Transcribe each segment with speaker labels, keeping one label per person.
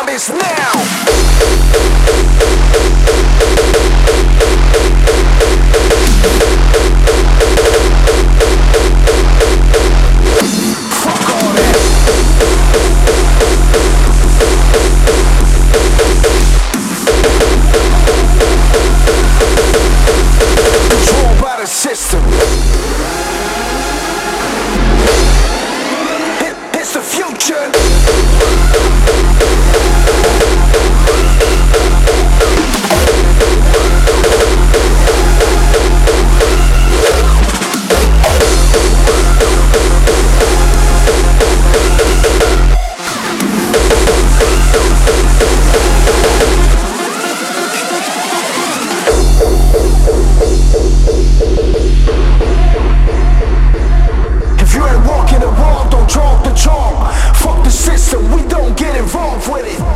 Speaker 1: time is now. Fuck all that. Controlled by the system. It's the future. If you ain't walking the walk, don't talk the talk. Fuck the system, we don't get involved with it.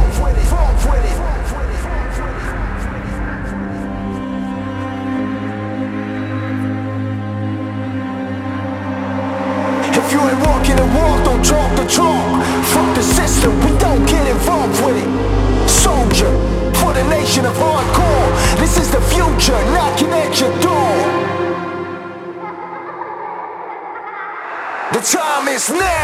Speaker 1: If you ain't walking the walk, don't talk the talk. Fuck the system, we don't get involved with it. Soldier, for the nation of hardcore. This is the future, knocking at your door. The time is now.